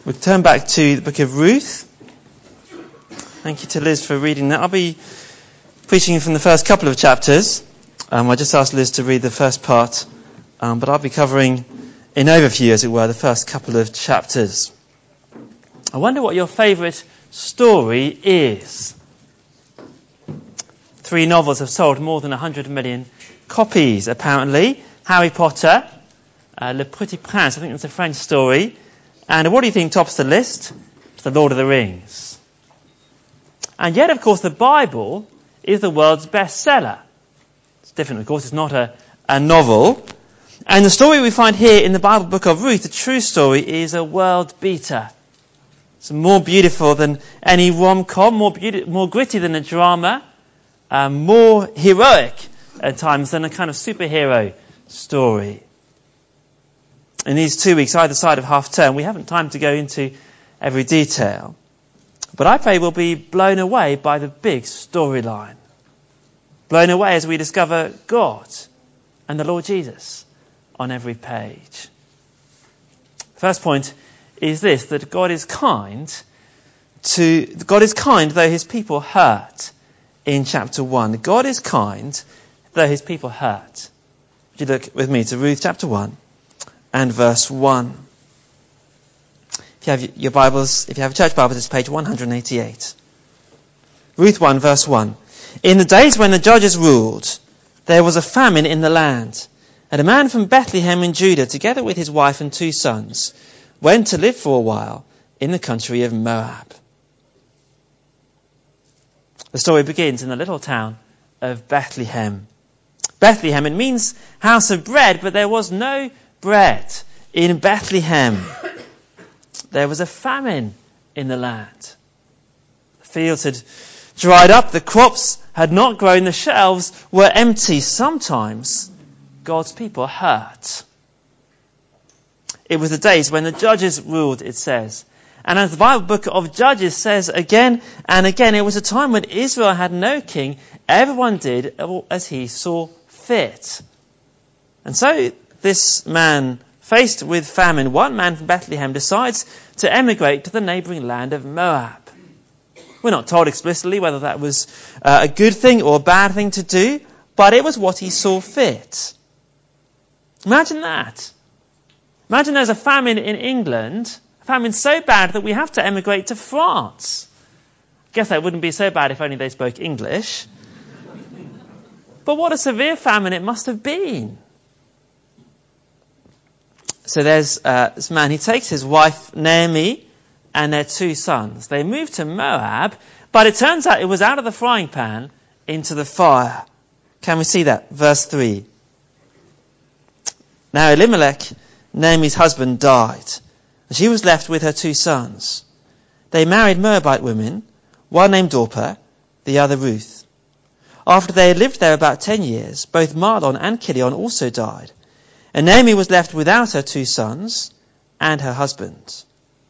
We'll turn back to the book of Ruth. Thank you to Liz for reading that. I'll be preaching from the first couple of chapters. I just asked Liz to read the first part, but I'll be covering in overview, as it were, the first couple of chapters. I wonder what your favourite story is. 3 novels have sold more than 100 million copies, apparently. Harry Potter, Le Petit Prince, I think that's a French story. And what do you think tops the list? It's The Lord of the Rings. And yet, of course, the Bible is the world's bestseller. It's different, of course, it's not a novel. And the story we find here in the Bible book of Ruth, the true story, is a world beater. It's more beautiful than any rom-com, more gritty than a drama, more heroic at times than a kind of superhero story. In these 2 weeks, either side of half term, we haven't time to go into every detail. But I pray we'll be blown away by the big storyline. Blown away as we discover God and the Lord Jesus on every page. First point is this, that God is kind though his people hurt in chapter 1. God is kind though his people hurt. Would you look with me to Ruth chapter 1 and verse 1. If you have your Bibles, if you have a church Bible, it's page 188. Ruth 1 verse 1. In the days when the judges ruled, there was a famine in the land, and a man from Bethlehem in Judah, together with his wife and 2 sons, went to live for a while in the country of Moab. The story begins in the little town of Bethlehem. Bethlehem, it means house of bread, but there was no bread in Bethlehem. There was a famine in the land. The fields had dried up, the crops had not grown, the shelves were empty. Sometimes God's people hurt. It was the days when the judges ruled, it says. And as the Bible book of Judges says again and again, it was a time when Israel had no king. Everyone did as he saw fit. And so this man, faced with famine, one man from Bethlehem decides to emigrate to the neighbouring land of Moab. We're not told explicitly whether that was a good thing or a bad thing to do, but it was what he saw fit. Imagine that. Imagine there's a famine in England, a famine so bad that we have to emigrate to France. I guess that wouldn't be so bad if only they spoke English. But what a severe famine it must have been. So there's this man, he takes his wife Naomi and their 2 sons. They move to Moab, but it turns out it was out of the frying pan into the fire. Can we see that? Verse 3. Now Elimelech, Naomi's husband, died, and she was left with her 2 sons. They married Moabite women, one named Orpah, the other Ruth. After they had lived there about 10 years, both Mahlon and Chilion also died, and Naomi was left without her 2 sons and her husband.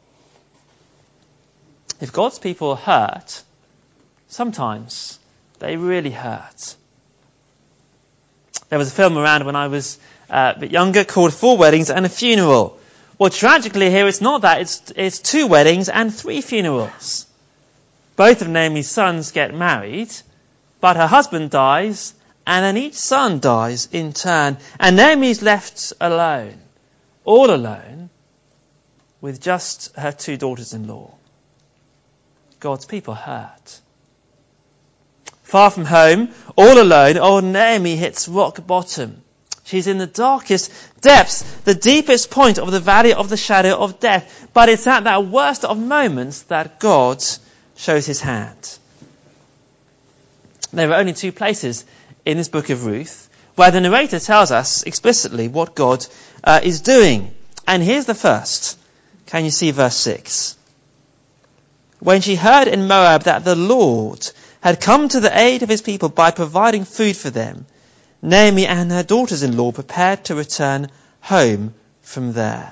If God's people hurt, sometimes they really hurt. There was a film around when I was a bit younger called 4 Weddings and a Funeral. Well, tragically here it's not that, it's 2 weddings and 3 funerals. Both of Naomi's sons get married, but her husband dies, and then each son dies in turn. And Naomi's left alone, all alone, with just her 2 daughters-in-law. God's people hurt. Far from home, all alone, old Naomi hits rock bottom. She's in the darkest depths, the deepest point of the valley of the shadow of death. But it's at that worst of moments that God shows his hand. There are only 2 places in this book of Ruth where the narrator tells us explicitly what God is doing. And here's the first. Can you see verse 6? When she heard in Moab that the Lord had come to the aid of his people by providing food for them, Naomi and her daughters-in-law prepared to return home from there.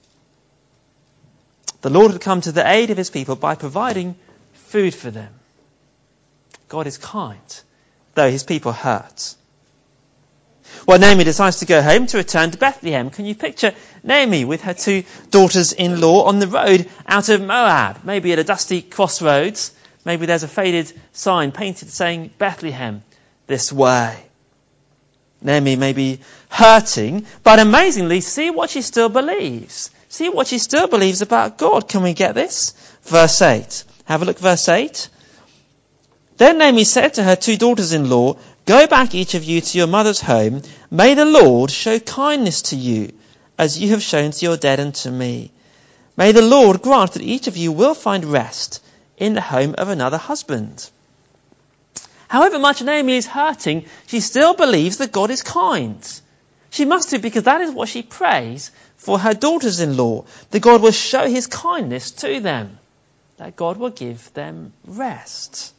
The Lord had come to the aid of his people by providing food for them. God is kind, though his people hurt. Well, Naomi decides to go home to return to Bethlehem. Can you picture Naomi with her 2 daughters-in-law on the road out of Moab, maybe at a dusty crossroads? Maybe there's a faded sign painted saying Bethlehem this way. Naomi may be hurting, but amazingly, see what she still believes. See what she still believes about God. Can we get this? Verse 8. Have a look, verse 8. Then Naomi said to her 2 daughters-in-law, "Go back each of you to your mother's home. May the Lord show kindness to you, as you have shown to your dead and to me. May the Lord grant that each of you will find rest in the home of another husband." However much Naomi is hurting, she still believes that God is kind. She must do, because that is what she prays for her daughters-in-law, that God will show his kindness to them, that God will give them rest.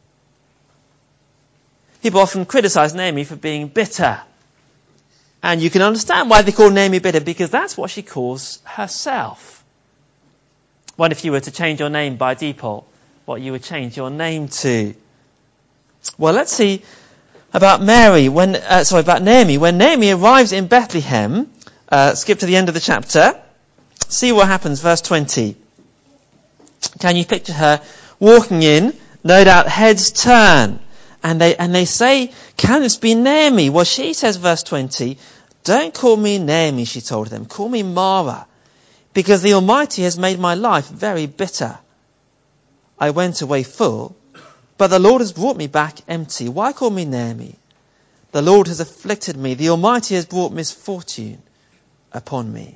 People often criticize Naomi for being bitter. And you can understand why they call Naomi bitter, because that's what she calls herself. What if you were to change your name by default? What you would change your name to? Well, let's see about Naomi. When Naomi arrives in Bethlehem, skip to the end of the chapter. See what happens, verse 20. Can you picture her walking in? No doubt heads turn. And they say, "Can this be Naomi?" Well, she says, verse 20, "Don't call me Naomi," she told them. "Call me Mara, because the Almighty has made my life very bitter. I went away full, but the Lord has brought me back empty. Why call me Naomi? The Lord has afflicted me. The Almighty has brought misfortune upon me."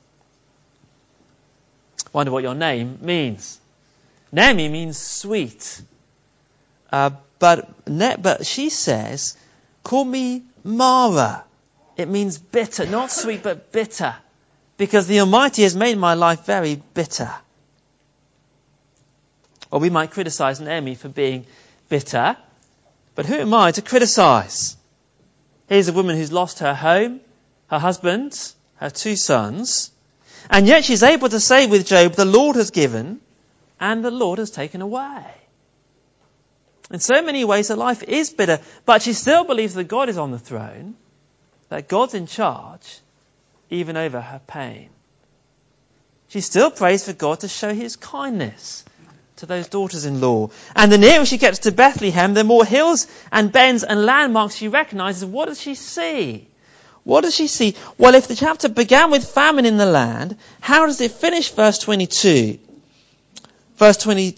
Wonder what your name means. Naomi means sweet. But she says, "Call me Mara." It means bitter, not sweet, but bitter. Because the Almighty has made my life very bitter. Or we might criticize Naomi for being bitter. But who am I to criticize? Here's a woman who's lost her home, her husband, her 2 sons. And yet she's able to say with Job, "The Lord has given and the Lord has taken away." In so many ways her life is bitter, but she still believes that God is on the throne, that God's in charge, even over her pain. She still prays for God to show his kindness to those daughters-in-law. And the nearer she gets to Bethlehem, the more hills and bends and landmarks she recognizes. What does she see? What does she see? Well, if the chapter began with famine in the land, how does it finish? Verse 22. Verse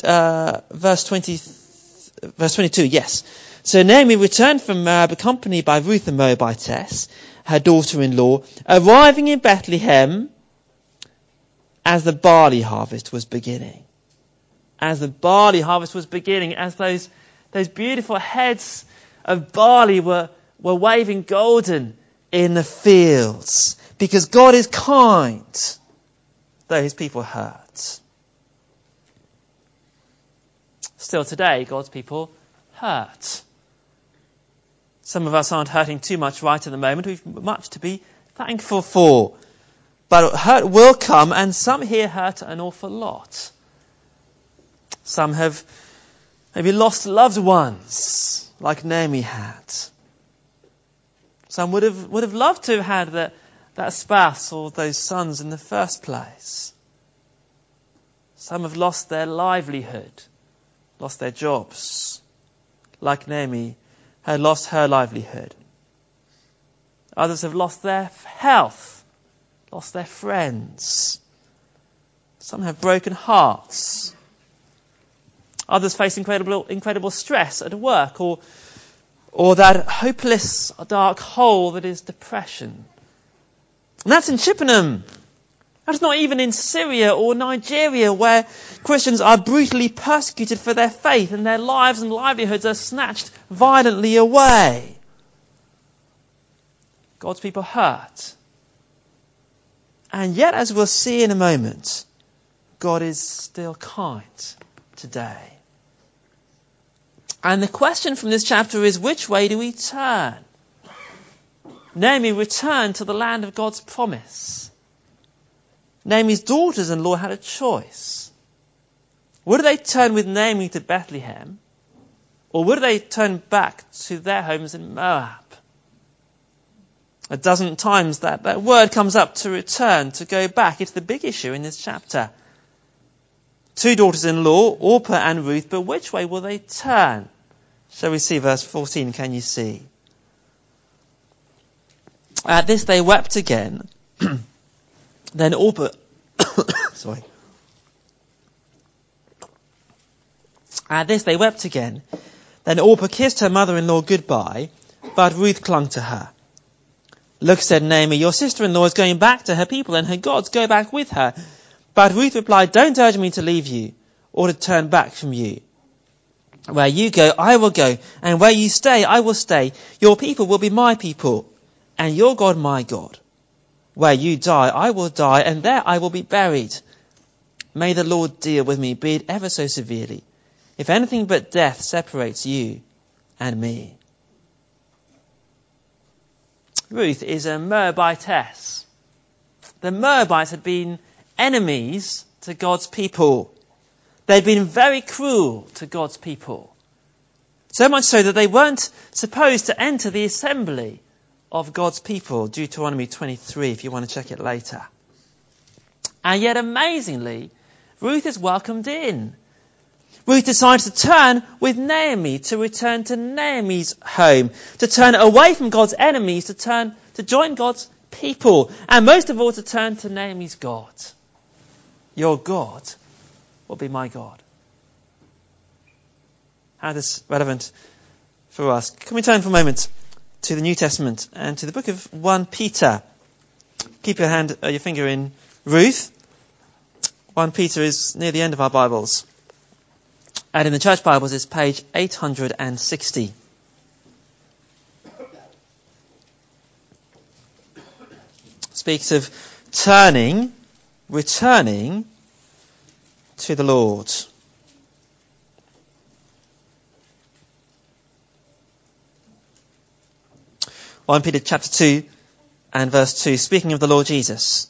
22, yes. "So Naomi returned from Moab, accompanied by Ruth the Moabitess, her daughter-in-law, arriving in Bethlehem as the barley harvest was beginning." As the barley harvest was beginning, as those beautiful heads of barley were waving golden in the fields. Because God is kind, though his people hurt. Still today, God's people hurt. Some of us aren't hurting too much right at the moment. We've much to be thankful for. But hurt will come, and some here hurt an awful lot. Some have maybe lost loved ones, like Naomi had. Some would have loved to have had that spouse or those sons in the first place. Some have lost their livelihood, lost their jobs, like Naomi had lost her livelihood. Others have lost their health, lost their friends. Some have broken hearts. Others face incredible stress at work, or that hopeless dark hole that is depression. And that's in Chippenham. That's not even in Syria or Nigeria, where Christians are brutally persecuted for their faith and their lives and livelihoods are snatched violently away. God's people hurt. And yet, as we'll see in a moment, God is still kind today. And the question from this chapter is, which way do we turn? Naomi returned to the land of God's promise. Naomi's daughters-in-law had a choice. Would they turn with Naomi to Bethlehem, or would they turn back to their homes in Moab? A dozen times that word comes up, to return, to go back. It's the big issue in this chapter. 2 daughters-in-law, Orpah and Ruth, but which way will they turn? Shall we see verse 14? Can you see? At this they wept again. Then Orpah, sorry. At this they wept again. Then Orpah kissed her mother-in-law goodbye, but Ruth clung to her. Look, said Naomi, your sister-in-law is going back to her people and her gods. Go back with her. But Ruth replied, don't urge me to leave you or to turn back from you. Where you go, I will go, and where you stay, I will stay. Your people will be my people, and your God my God. Where you die, I will die, and there I will be buried. May the Lord deal with me, be it ever so severely, if anything but death separates you and me. Ruth is a Moabitess. The Moabites had been enemies to God's people. They'd been very cruel to God's people. So much so that they weren't supposed to enter the assembly of God's people. Deuteronomy 23, if you want to check it later. And yet, amazingly, Ruth is welcomed in. Ruth decides to turn with Naomi, to return to Naomi's home, to turn away from God's enemies, to join God's people, and most of all to turn to Naomi's God. Your God will be my God. How is this relevant for us? Can we turn for a moment to the New Testament and to the book of 1 Peter? Keep your finger in Ruth. 1 Peter is near the end of our Bibles. And in the church Bibles, it's page 860. Speaks of returning to the Lord. One Peter chapter 2 and verse 2, speaking of the Lord Jesus.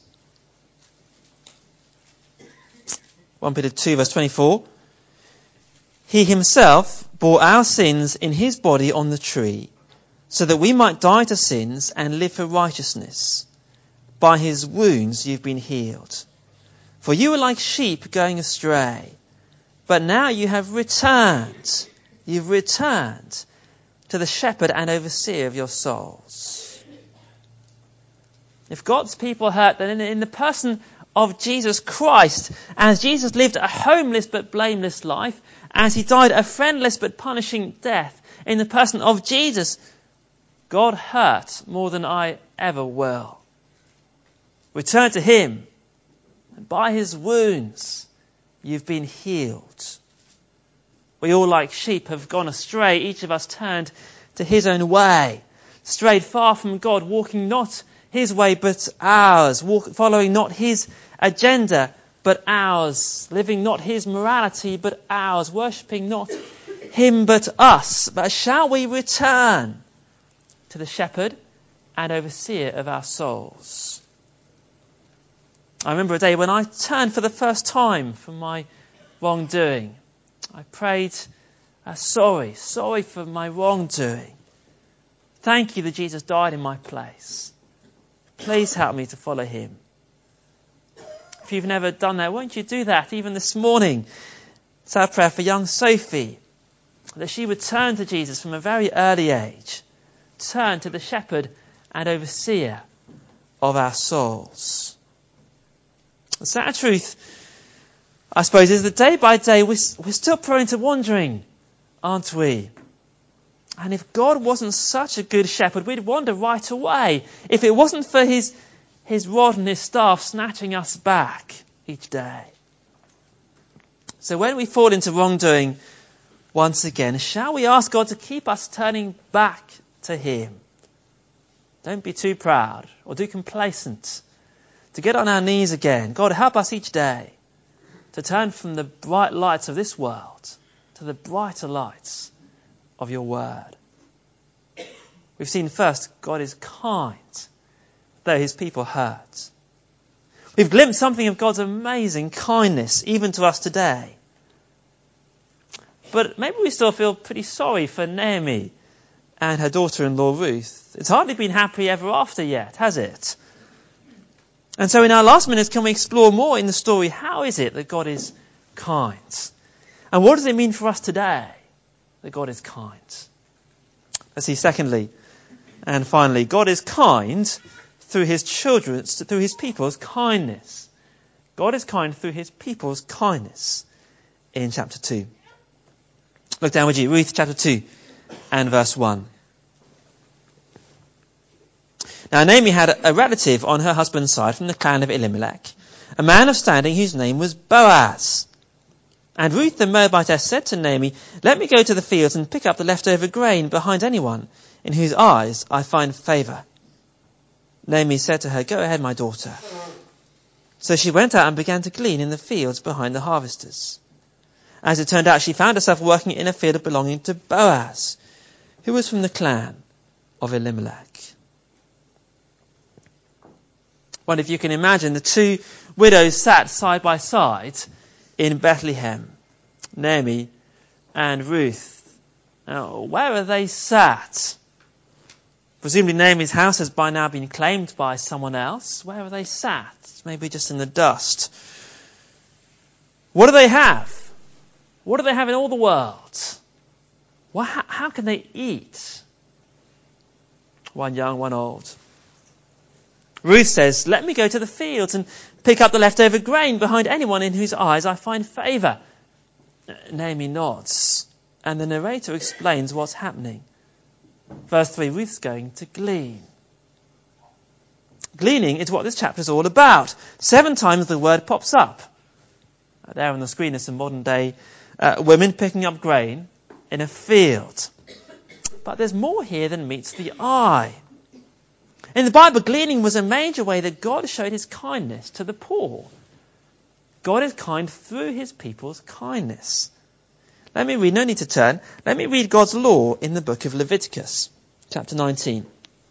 1 Peter 2 verse 24. He himself bore our sins in his body on the tree, so that we might die to sins and live for righteousness. By his wounds you've been healed. For you were like sheep going astray, but now you have returned. You've returned to the shepherd and overseer of your souls. If God's people hurt, then in the person of Jesus Christ, as Jesus lived a homeless but blameless life, as he died a friendless but punishing death, in the person of Jesus, God hurt more than I ever will. Return to him, and by his wounds you've been healed. We all like sheep have gone astray, each of us turned to his own way, strayed far from God, walking not his way but ours, following not his agenda but ours, living not his morality but ours, worshipping not him but us. But shall we return to the shepherd and overseer of our souls? I remember a day when I turned for the first time from my wrongdoing. I prayed, sorry for my wrongdoing. Thank you that Jesus died in my place. Please help me to follow him. If you've never done that, won't you do that even this morning? It's our prayer for young Sophie, that she would turn to Jesus from a very early age, turn to the shepherd and overseer of our souls. The sad truth, I suppose, is that day by day we're still prone to wandering, aren't we? And if God wasn't such a good shepherd, we'd wander right away. If it wasn't for his rod and his staff snatching us back each day. So when we fall into wrongdoing once again, shall we ask God to keep us turning back to him? Don't be too proud or too complacent to get on our knees again. God, help us each day to turn from the bright lights of this world to the brighter lights of your word. We've seen first, God is kind, though his people hurt. We've glimpsed something of God's amazing kindness, even to us today. But maybe we still feel pretty sorry for Naomi and her daughter-in-law Ruth, it's hardly been happy ever after yet, has it? And so in our last minutes, can we explore more in the story? How is it that God is kind? And what does it mean for us today that God is kind? Let's see, secondly, and finally, God is kind through his children, through his people's kindness. God is kind through his people's kindness in chapter 2. Look down with you, Ruth chapter 2 and verse 1. Now Naomi had a relative on her husband's side from the clan of Elimelech, a man of standing whose name was Boaz. And Ruth the Moabitess said to Naomi, "Let me go to the fields and pick up the leftover grain behind anyone in whose eyes I find favour." Naomi said to her, "Go ahead, my daughter." So she went out and began to glean in the fields behind the harvesters. As it turned out, she found herself working in a field belonging to Boaz, who was from the clan of Elimelech. Well, if you can imagine, the two widows sat side by side in Bethlehem, Naomi and Ruth. Now, where are they sat? Presumably Naomi's house has by now been claimed by someone else. Where are they sat? Maybe just in the dust. What do they have? What do they have in all the world? Well, how can they eat? One young, one old. Ruth says, "Let me go to the fields and pick up the leftover grain behind anyone in whose eyes I find favour." Naomi nods, and the narrator explains what's happening. Verse 3, Ruth's going to glean. Gleaning is what this chapter is all about. 7 times the word pops up. There on the screen is some modern day women picking up grain in a field. But there's more here than meets the eye. In the Bible, gleaning was a major way that God showed his kindness to the poor. God is kind through his people's kindness. Let me read, no need to turn, let me read God's law in the book of Leviticus, chapter 19.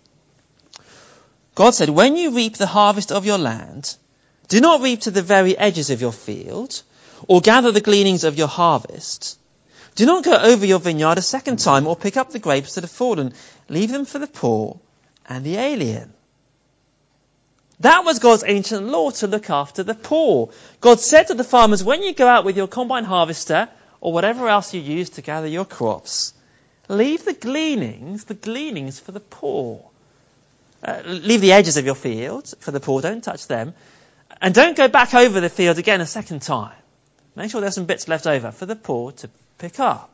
God said, "When you reap the harvest of your land, do not reap to the very edges of your field, or gather the gleanings of your harvest. Do not go over your vineyard a second time, or pick up the grapes that have fallen. Leave them for the poor and the alien." That was God's ancient law, to look after the poor. God said to the farmers, when you go out with your combine harvester, or whatever else you use to gather your crops, leave the gleanings for the poor. Leave the edges of your field for the poor, don't touch them. And don't go back over the field again a second time. Make sure there's some bits left over for the poor to pick up.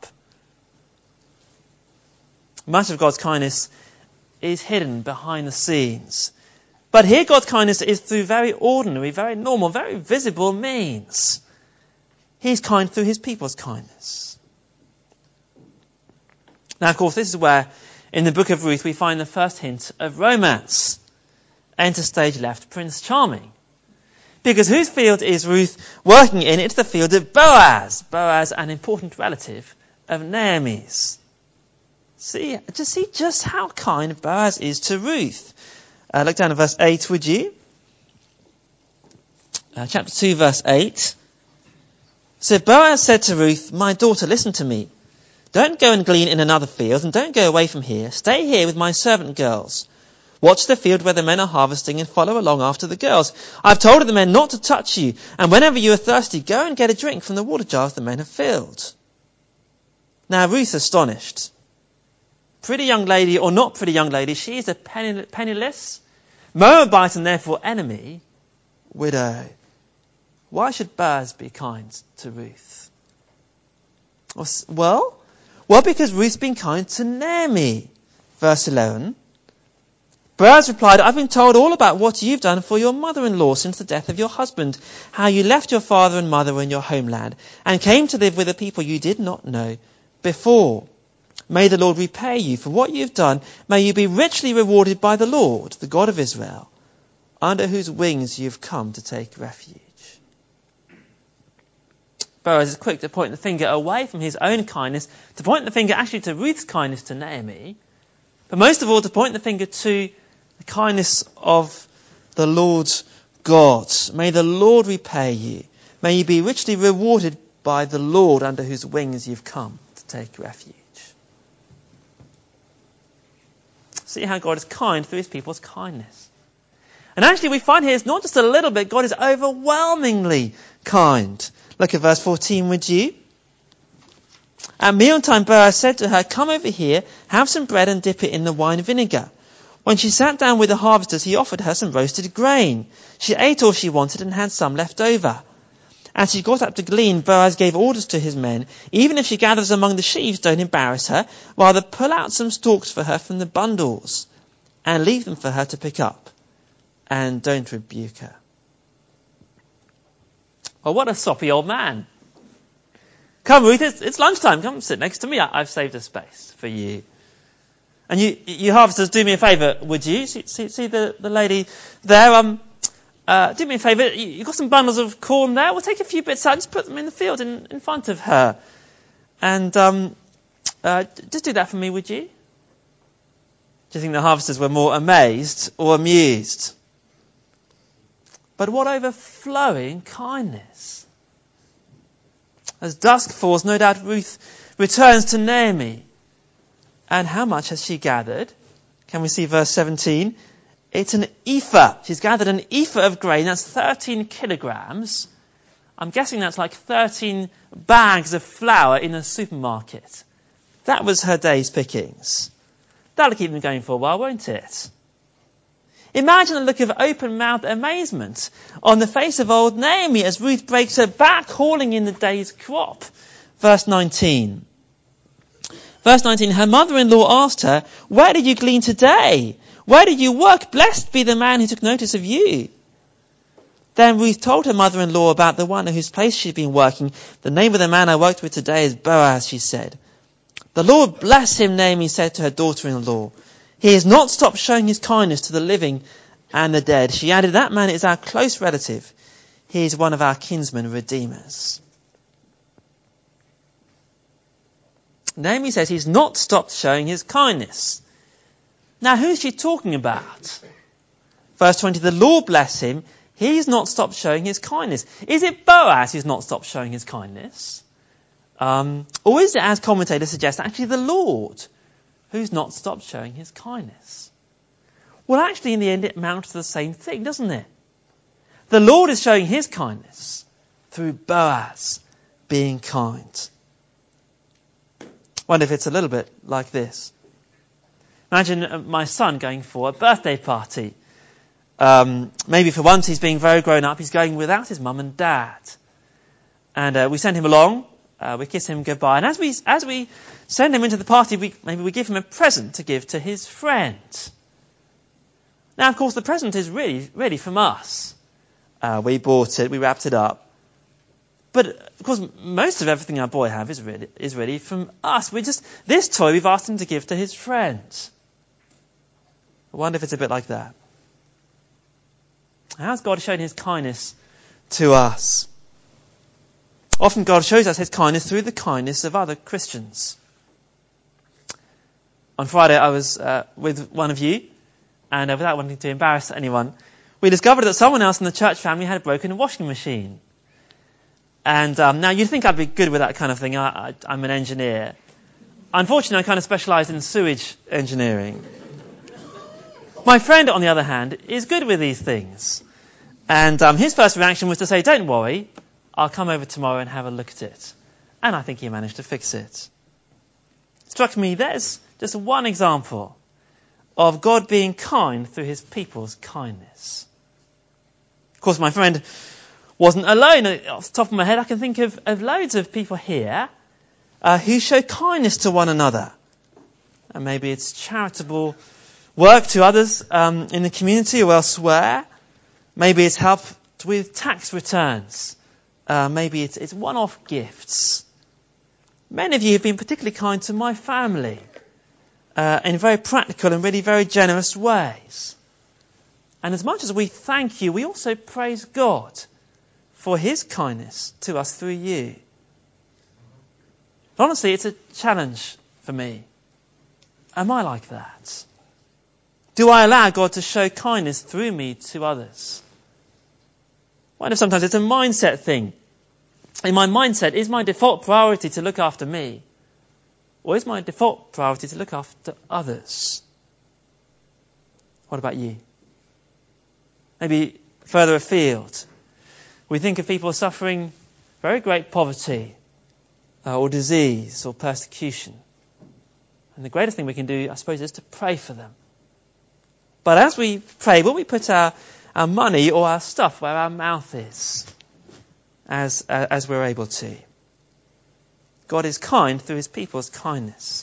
Much of God's kindness is hidden behind the scenes. But here God's kindness is through very ordinary, very normal, very visible means. He's kind through his people's kindness. Now, of course, this is where, in the book of Ruth, we find the first hint of romance. Enter stage left, Prince Charming. Because whose field is Ruth working in? It's the field of Boaz. Boaz, an important relative of Naomi's. See just how kind Boaz is to Ruth. Look down at verse 8, would you? Chapter 2, verse 8. So Boaz said to Ruth, "My daughter, listen to me. Don't go and glean in another field, and don't go away from here. Stay here with my servant girls. Watch the field where the men are harvesting and follow along after the girls. I've told the men not to touch you, and whenever you are thirsty, go and get a drink from the water jars the men have filled." Now Ruth astonished. Pretty young lady or not pretty young lady, she is a penniless, Moabite and therefore enemy, widow. Why should Boaz be kind to Ruth? Well, because Ruth's been kind to Naomi. Verse 11. Boaz replied, "I've been told all about what you've done for your mother-in-law since the death of your husband, how you left your father and mother in your homeland and came to live with a people you did not know before. May the Lord repay you for what you've done. May you be richly rewarded by the Lord, the God of Israel, under whose wings you've come to take refuge." Boaz is quick to point the finger away from his own kindness, to point the finger actually to Ruth's kindness to Naomi, but most of all to point the finger to the kindness of the Lord God. May the Lord repay you. May you be richly rewarded by the Lord, under whose wings you've come to take refuge. see how God is kind through his people's kindness. And actually we find here it's not just a little bit, God is overwhelmingly kind. Look at verse 14, would you? At mealtime, Boaz said to her, "Come over here, have some bread and dip it in the wine vinegar." When she sat down with the harvesters, he offered her some roasted grain. She ate all she wanted and had some left over. As she got up to glean, Boaz gave orders to his men, "Even if she gathers among the sheaves, don't embarrass her. Rather pull out some stalks for her from the bundles and leave them for her to pick up. And don't rebuke her." Well, what a soppy old man. "Come, Ruth, it's lunchtime. Come sit next to me. I've saved a space for you. And you harvesters, do me a favour, would you?" See the lady there? Do me a favour. You've got some bundles of corn there. We'll take a few bits out, just put them in the field in front of her. And just do that for me, would you? Do you think the harvesters were more amazed or amused? But what overflowing kindness. As dusk falls, no doubt Ruth returns to Naomi. And how much has she gathered? Can we see verse 17? It's an ephah. She's gathered an ephah of grain. That's 13 kilograms. I'm guessing that's like 13 bags of flour in a supermarket. That was her day's pickings. That'll keep them going for a while, won't it? Imagine the look of open-mouthed amazement on the face of old Naomi as Ruth breaks her back hauling in the day's crop. Verse 19. Verse 19, her mother-in-law asked her, "Where did you glean today? Where did you work? Blessed be the man who took notice of you." Then Ruth told her mother-in-law about the one at whose place she'd been working. "The name of the man I worked with today is Boaz," she said. "The Lord bless him," Naomi said to her daughter-in-law. "He has not stopped showing his kindness to the living and the dead." She added, "That man is our close relative. He is one of our kinsman redeemers." Naomi says he's not stopped showing his kindness. Now, who's she talking about? Verse 20, the Lord bless him. He's not stopped showing his kindness. Is it Boaz who's not stopped showing his kindness? Or is it, as commentators suggest, actually the Lord who's not stopped showing his kindness? Well, actually, in the end, it amounts to the same thing, doesn't it? The Lord is showing his kindness through Boaz being kind. I wonder if it's a little bit like this. Imagine my son going for a birthday party. Maybe for once he's being very grown up. He's going without his mum and dad. And we send him along. We kiss him goodbye. And as we send him into the party, maybe we give him a present to give to his friend. Now, of course, the present is really from us. We bought it. We wrapped it up. But, of course, most of everything our boy has is really from us. This toy we've asked him to give to his friend. I wonder if it's a bit like that. How's God shown his kindness to us? Often God shows us his kindness through the kindness of other Christians. On Friday I was with one of you, and without wanting to embarrass anyone, we discovered that someone else in the church family had a broken washing machine. And now you'd think I'd be good with that kind of thing. I'm an engineer. Unfortunately, I kind of specialise in sewage engineering. My friend, on the other hand, is good with these things. And his first reaction was to say, "Don't worry, I'll come over tomorrow and have a look at it." And I think he managed to fix it. It struck me there's just one example of God being kind through his people's kindness. Of course, my friend wasn't alone. Off the top of my head, I can think of loads of people here who show kindness to one another. And maybe it's charitable work to others in the community or elsewhere. Maybe it's help with tax returns. Maybe it's one-off gifts. Many of you have been particularly kind to my family in very practical and really very generous ways. And as much as we thank you, we also praise God for his kindness to us through you. But honestly, it's a challenge for me. Am I like that? Do I allow God to show kindness through me to others? I wonder if sometimes it's a mindset thing. In my mindset, is my default priority to look after me? Or is my default priority to look after others? What about you? Maybe further afield, we think of people suffering very great poverty or disease or persecution. And the greatest thing we can do, I suppose, is to pray for them. But as we pray, will we put our money or our stuff where our mouth is, as we're able to? God is kind through his people's kindness.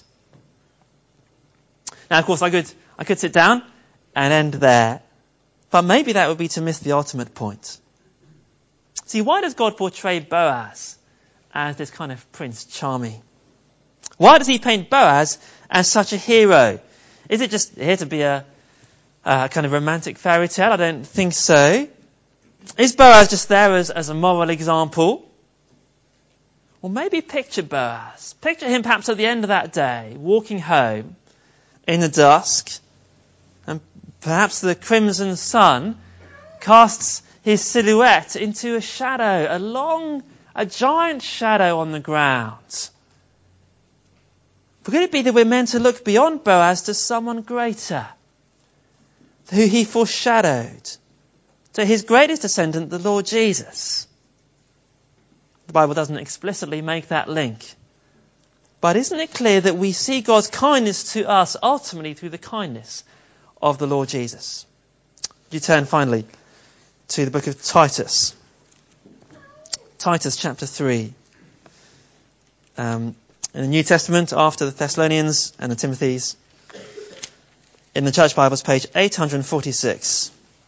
Now, of course, I could sit down and end there, but maybe that would be to miss the ultimate point. See, why does God portray Boaz as this kind of Prince Charming? Why does he paint Boaz as such a hero? Is it just here to be a kind of romantic fairy tale? I don't think so. Is Boaz just there as a moral example? Or maybe picture Boaz. Picture him perhaps at the end of that day, walking home in the dusk, and perhaps the crimson sun casts his silhouette into a shadow, a giant shadow on the ground. But could it be that we're meant to look beyond Boaz to someone greater, who he foreshadowed, to his greatest descendant, the Lord Jesus? The Bible doesn't explicitly make that link. But isn't it clear that we see God's kindness to us ultimately through the kindness of the Lord Jesus? You turn finally to the book of Titus. Titus chapter 3. In the New Testament, after the Thessalonians and the Timothys, in the Church Bibles, page 846.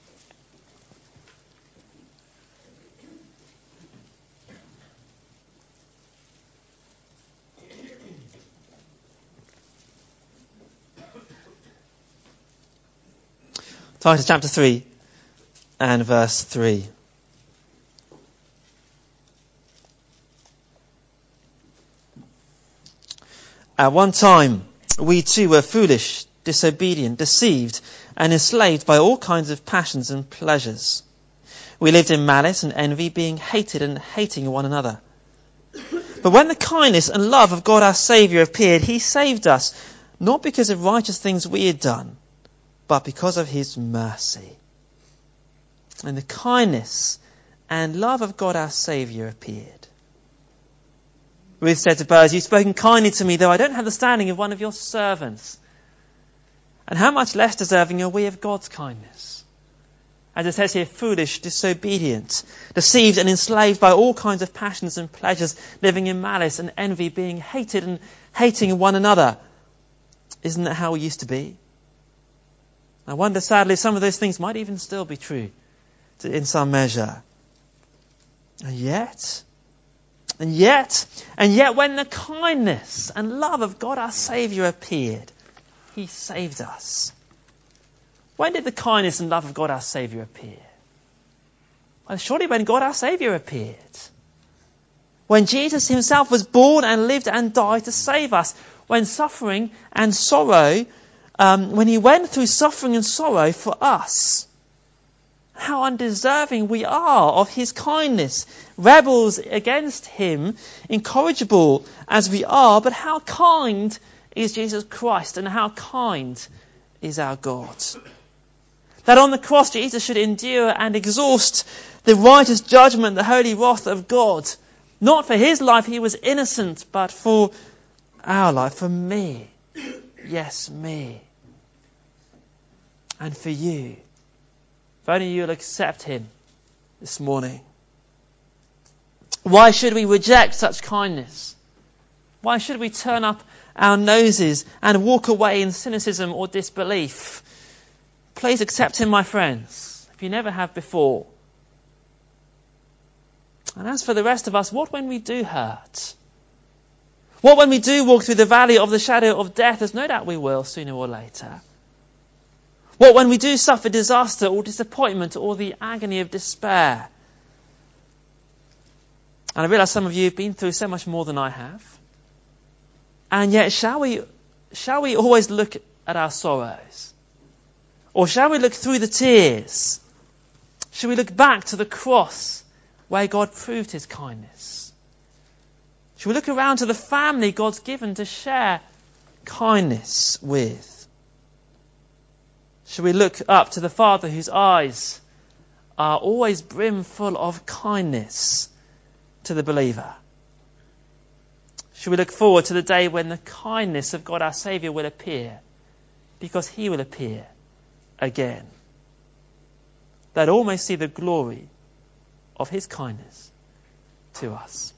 Titus chapter 3 and verse 3. At one time, we too were foolish, disobedient, deceived, and enslaved by all kinds of passions and pleasures. We lived in malice and envy, being hated and hating one another. But when the kindness and love of God our Saviour appeared, he saved us, not because of righteous things we had done, but because of his mercy. And the kindness and love of God our Saviour appeared. Ruth said to Boaz, "You've spoken kindly to me, though I don't have the standing of one of your servants. And how much less deserving are we of God's kindness?" As it says here, foolish, disobedient, deceived and enslaved by all kinds of passions and pleasures, living in malice and envy, being hated and hating one another. Isn't that how we used to be? I wonder, sadly, some of those things might even still be true in some measure. And yet, when the kindness and love of God our Saviour appeared, he saved us. When did the kindness and love of God our Saviour appear? Well, surely when God our Saviour appeared. When Jesus himself was born and lived and died to save us. When suffering and sorrow, when he went through suffering and sorrow for us. How undeserving we are of his kindness. Rebels against him, incorrigible as we are, but how kind is Jesus Christ and how kind is our God. That on the cross Jesus should endure and exhaust the righteous judgment, the holy wrath of God. Not for his life, he was innocent, but for our life, for me. Yes, me. And for you. If only you'll accept him this morning. Why should we reject such kindness? Why should we turn up our noses and walk away in cynicism or disbelief? Please accept him, my friends, if you never have before. And as for the rest of us, what when we do hurt? What when we do walk through the valley of the shadow of death, as no doubt we will sooner or later? What when we do suffer disaster or disappointment or the agony of despair? And I realise some of you have been through so much more than I have. And yet, shall we always look at our sorrows? Or shall we look through the tears? Shall we look back to the cross where God proved his kindness? Shall we look around to the family God's given to share kindness with? Should we look up to the Father whose eyes are always brimful of kindness to the believer? Should we look forward to the day when the kindness of God our Saviour will appear, because he will appear again, that all may see the glory of his kindness to us?